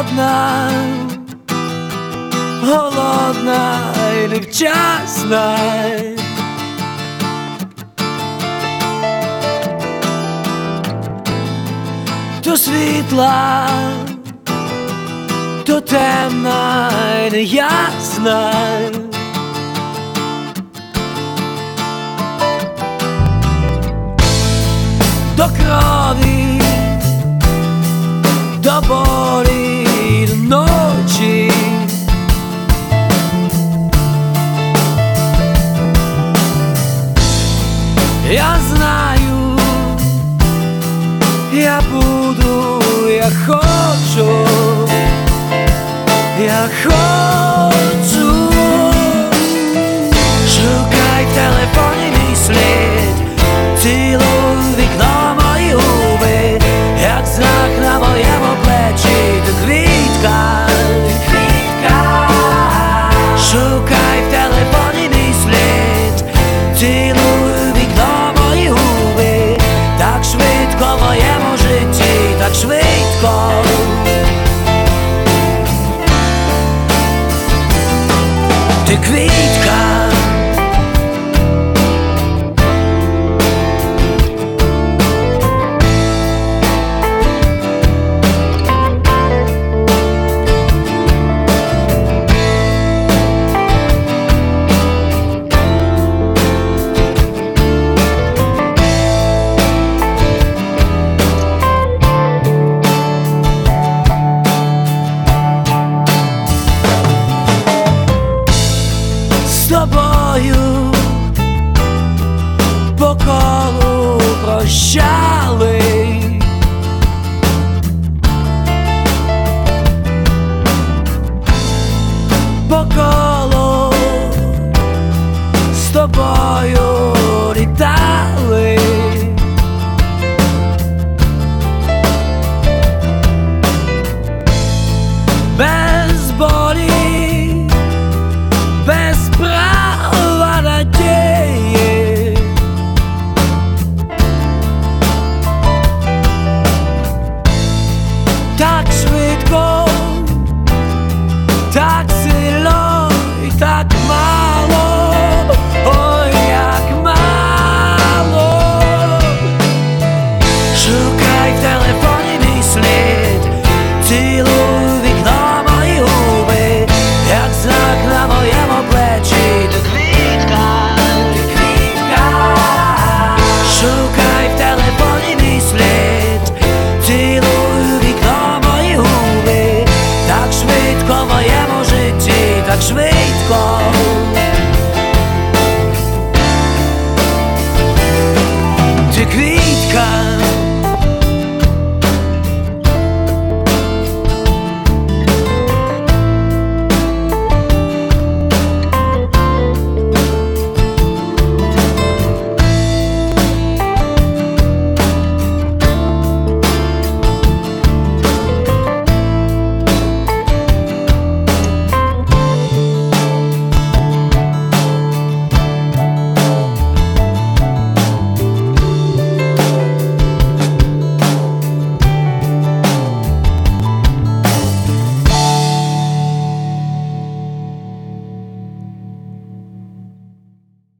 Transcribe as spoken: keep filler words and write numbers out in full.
холодна, голодна і невчасна. То світла, то темна і неясна. До крові, до болі, до ночі. Я знаю, я буду, я хочу, я хочу. Шукай в телефоні мій слід, цілуй вікно мої губи, як знак на моєму плечі, ти квітка, ти квітка. Шукай в телефоні мій слід, цілуй вікно мої губи, так швидко в моєму житті, так швидко. Ти квітка. З тобою по колу прощали, по колу з тобою літали. Без болі, без права надії, так швидко, так сильно і так мало, ой, як мало. Шукай в телефоні мій слід, цілуй вікно мої губи, як знак на моєму плечі, ти квітка, ти квітка. Шукай в телефоні мій слід, цілуй вікно мої губи, так швидко в моєму житті, так швидко.